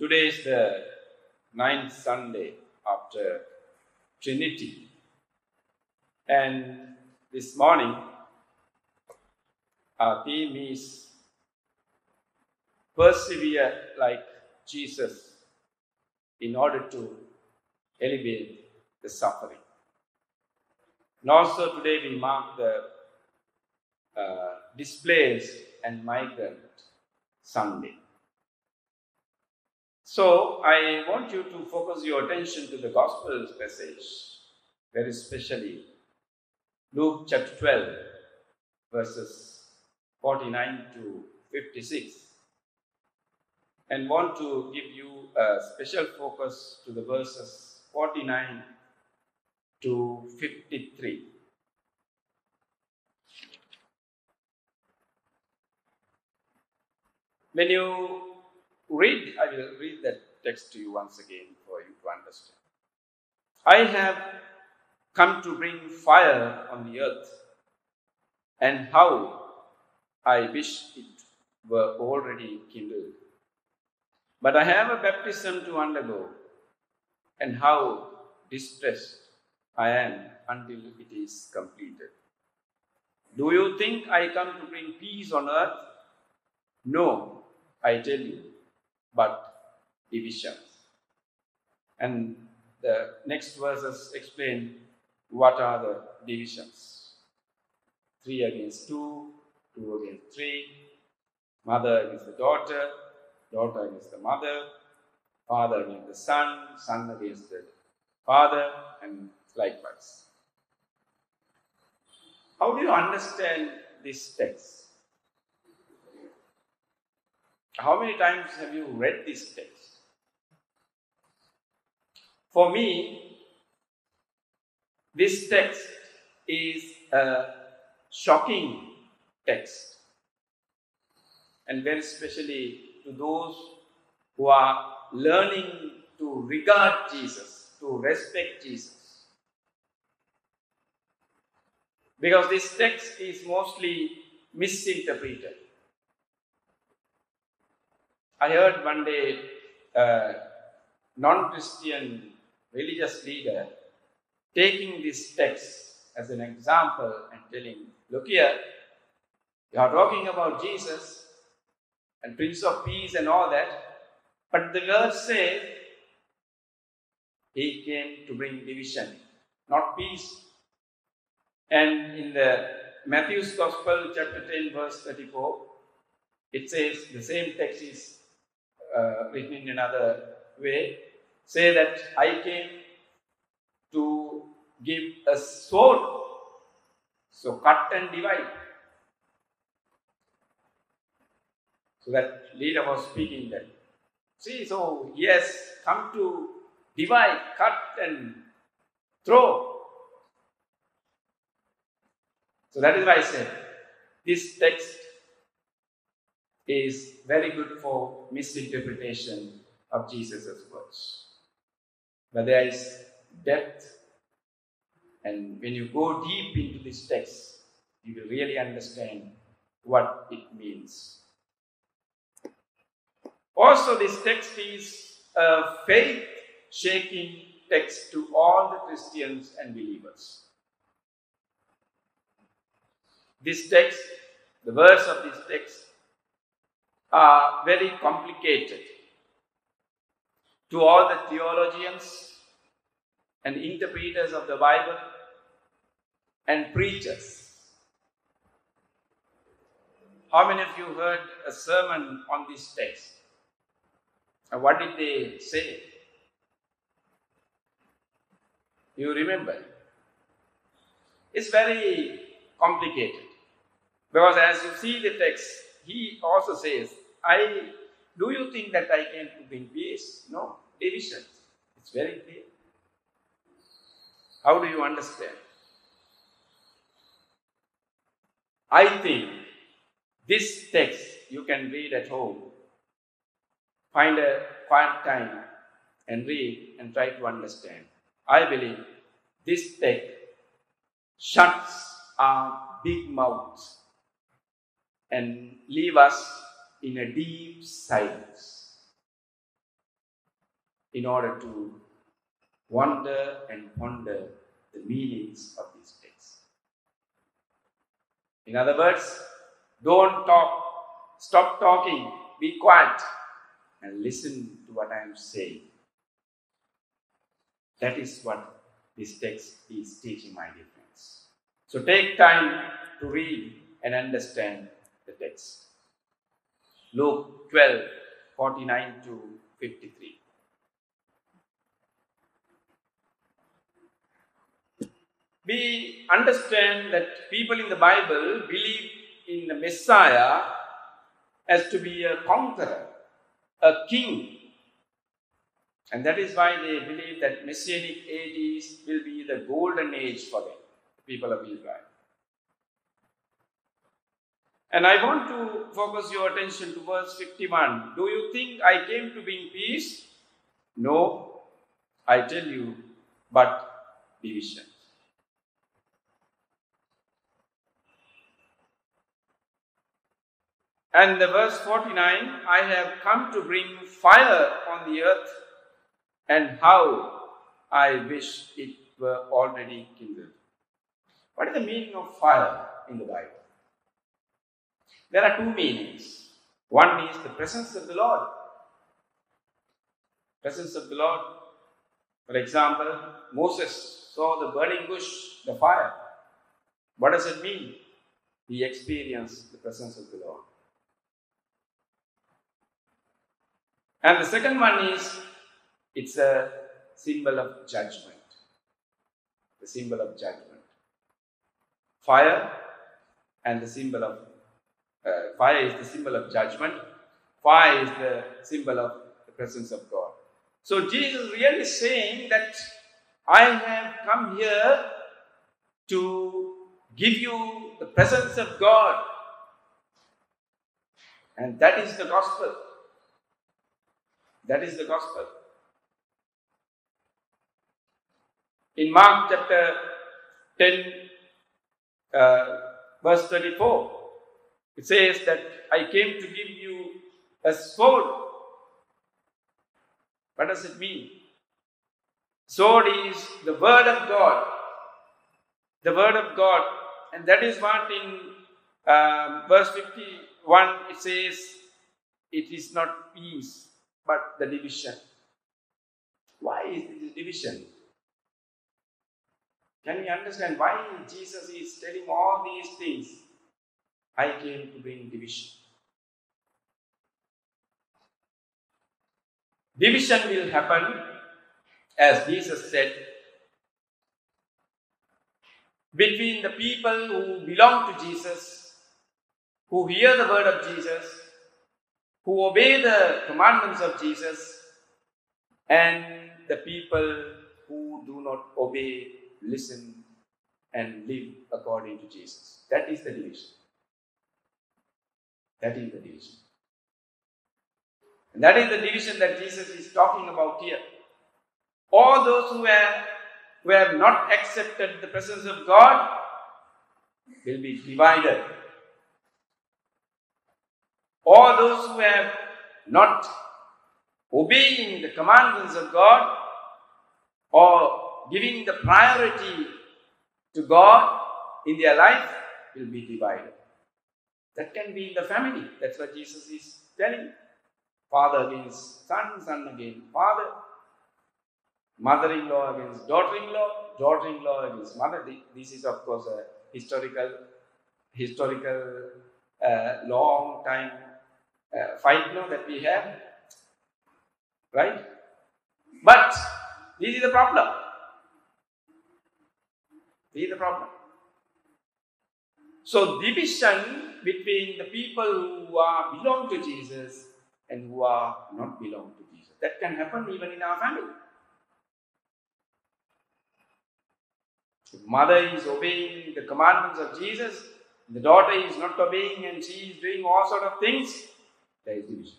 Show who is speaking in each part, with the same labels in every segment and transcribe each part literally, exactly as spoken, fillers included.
Speaker 1: Today is the ninth Sunday after Trinity. And this morning, our theme is persevere like Jesus in order to alleviate the suffering. And also today we mark the uh, Displaced and Migrant Sunday. So I want you to focus your attention to the Gospel passage, very especially Luke chapter twelve, verses forty-nine to fifty-six, and want to give you a special focus to the verses forty-nine to fifty-three. When you read, I will read that text to you once again for you to understand. I have come to bring fire on the earth, and how I wish it were already kindled. But I have a baptism to undergo, and how distressed I am until it is completed. Do you think I come to bring peace on earth? No, I tell you, but divisions. And the next verses explain what are the divisions. Three against two, two against three, mother against the daughter, daughter against the mother, father against the son, son against the father, and likewise. How do you understand this text? How many times have you read this text? For me, this text is a shocking text, and very especially to those who are learning to regard Jesus, to respect Jesus. Because this text is mostly misinterpreted. I heard one day a non-Christian religious leader taking this text as an example and telling, look here, you are talking about Jesus and Prince of Peace and all that, but the verse says he came to bring division, not peace. And in the Matthew's Gospel, chapter ten, verse thirty-four, it says, the same text is uh, written in another way, say that I came to give a sword, so cut and divide. So that leader was speaking that, see, so he has come to divide, cut and throw. So that is why I said, this text is very good for misinterpretation of Jesus' words. But there is depth, and when you go deep into this text, you will really understand what it means. Also, this text is a faith-shaking text to all the Christians and believers. This text, the verse of this text, are very complicated. To all the theologians and interpreters of the Bible and preachers. How many of you heard a sermon on this text? And what did they say? You remember? It's very complicated. Because as you see the text, he also says, I do you think that I came to bring peace? No, divisions. It's very clear. How do you understand? I think this text you can read at home. Find a quiet time and read and try to understand. I believe this text shuts our big mouths and leave us in a deep silence. in order to wonder and ponder the meanings of these texts. In other words, don't talk, stop talking, be quiet and listen to what I am saying. That is what this text is teaching, my dear friends. So take time to read and understand the text. Luke twelve, forty-nine to fifty-three. We understand that people in the Bible believe in the Messiah as to be a conqueror, a king. And that is why they believe that Messianic ages will be the golden age for them, the people of Israel. And I want to focus your attention to verse fifty-one. Do you think I came to bring peace? No, I tell you, but division. And the verse forty-nine, I have come to bring fire on the earth, and how I wish it were already kindled. What is the meaning of fire in the Bible? There are two meanings. One is the presence of the Lord. Presence of the Lord. For example, Moses saw the burning bush, the fire. What does it mean? He experienced the presence of the Lord. And the second one is, it's a symbol of judgment. The symbol of judgment. Fire and the symbol of, uh, fire is the symbol of judgment. Fire is the symbol of the presence of God. So Jesus really saying that I have come here to give you the presence of God. And that is the gospel. That is the gospel. In Mark chapter ten, uh, verse thirty-four, it says that I came to give you a sword. What does it mean? Sword is the word of God. The word of God. And that is what in uh, verse fifty-one it says, it is not peace, but the division. Why is this division? Can we understand why Jesus is telling all these things? I came to bring division. Division will happen, as Jesus said, between the people who belong to Jesus, who hear the word of Jesus, who obey the commandments of Jesus, and the people who do not obey, listen, and live according to Jesus. That is the division. That is the division. And that is the division that Jesus is talking about here. All those who have, who have not accepted the presence of God will be divided. All those who have not obeying the commandments of God or giving the priority to God in their life will be divided. That can be in the family. That's what Jesus is telling. Father against son, son against father. Mother-in-law against daughter-in-law. Daughter-in-law against mother. This is of course a historical, historical, uh, long time uh, fight now that we have. Right? But this is the problem. This is the problem. So division between the people who are belong to Jesus and who are not belong to Jesus. That can happen even in our family. If mother is obeying the commandments of Jesus, the daughter is not obeying and she is doing all sort of things, there is division.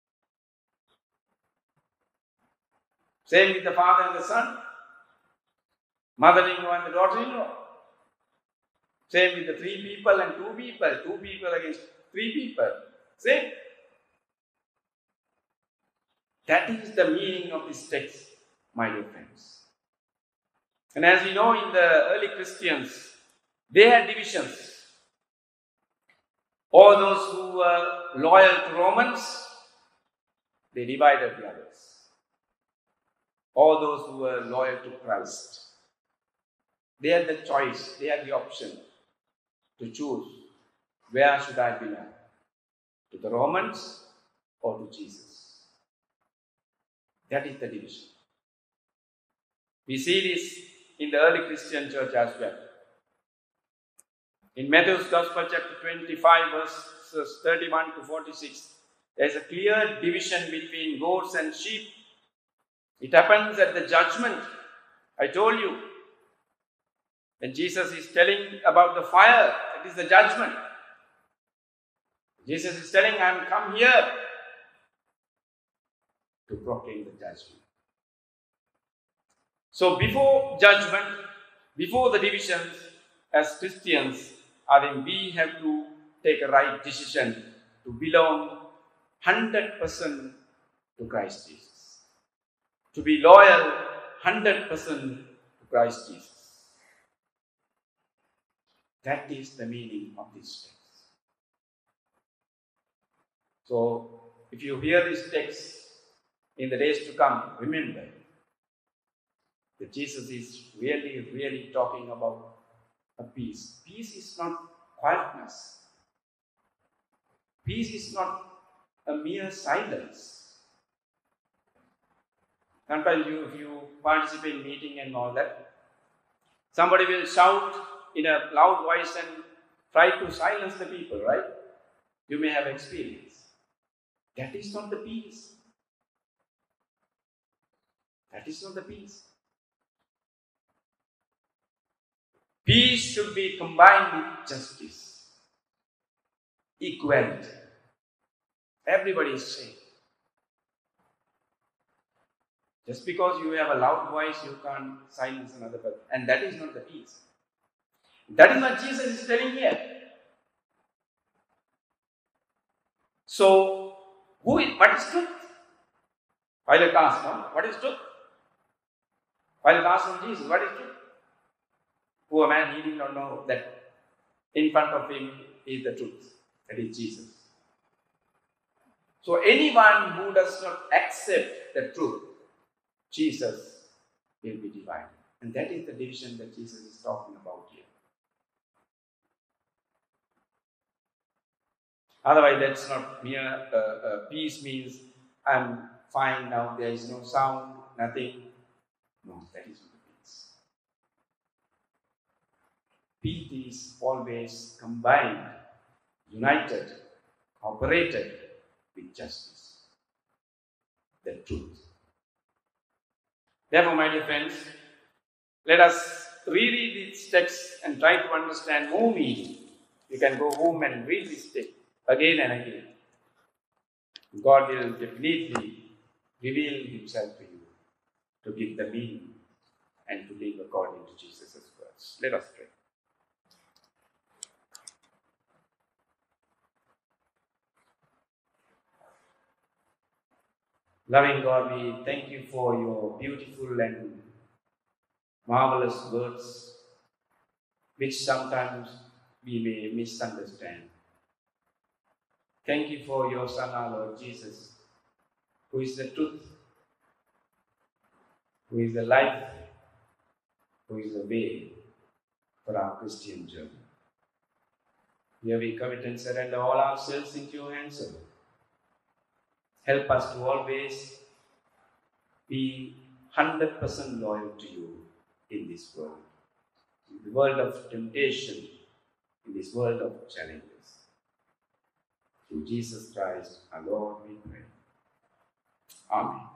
Speaker 1: Same with the father and the son. Mother-in-law and the daughter-in-law. Same with the three people and two people. Two people against three people. Same. That is the meaning of this text, my dear friends. And as we know, in the early Christians, they had divisions. All those who were loyal to Romans, they divided the others. All those who were loyal to Christ, they had the choice, they had the option to choose, where should I belong? To the Romans or to Jesus? That is the division. We see this in the early Christian church as well. In Matthew's Gospel, chapter twenty-five, verses thirty-one to forty-six, there is a clear division between goats and sheep. It happens at the judgment. I told you, when Jesus is telling about the fire, it is the judgment. Jesus is telling, I am come here to proclaim the judgment. So before judgment, before the divisions, as Christians, I think we have to take a right decision to belong one hundred percent to Christ Jesus. To be loyal one hundred percent to Christ Jesus. That is the meaning of this text. So, if you hear this text in the days to come, remember that Jesus is really, really talking about a peace. Peace is not quietness. Peace is not a mere silence. Sometimes you, if you participate in meeting and all that, somebody will shout in a loud voice and try to silence the people, right? You may have experience. That is not the peace. That is not the peace. Peace should be combined with justice, equality. Everybody is safe. Just because you have a loud voice, you can't silence another person. And that is not the peace. That is what Jesus is telling here. So, who is, what is truth? Pilate asked, no? What is truth? Pilate asked from Jesus, what is truth? Poor man, he did not know that in front of him is the truth. That is Jesus. So anyone who does not accept the truth, Jesus will be divided. And that is the division that Jesus is talking about here. Otherwise, that's not mere uh, uh, peace means I'm fine now, there is no sound, nothing. No, that is not the peace. Peace is always combined, united, cooperated with justice, the truth. Therefore, my dear friends, let us reread this text and try to understand more meaning. You can go home and read this text again and again. God will definitely reveal Himself to you to give the meaning and to live according to Jesus' words. Let us pray. Loving God, we thank you for your beautiful and marvelous words, which sometimes we may misunderstand. Thank you for your Son, our Lord Jesus, who is the truth, who is the life, who is the way for our Christian journey. Here we commit and surrender all ourselves into your hands, O Lord. Help us to always be one hundred percent loyal to you in this world, in the world of temptation, in this world of challenges. Through Jesus Christ, our Lord, we pray. Amen.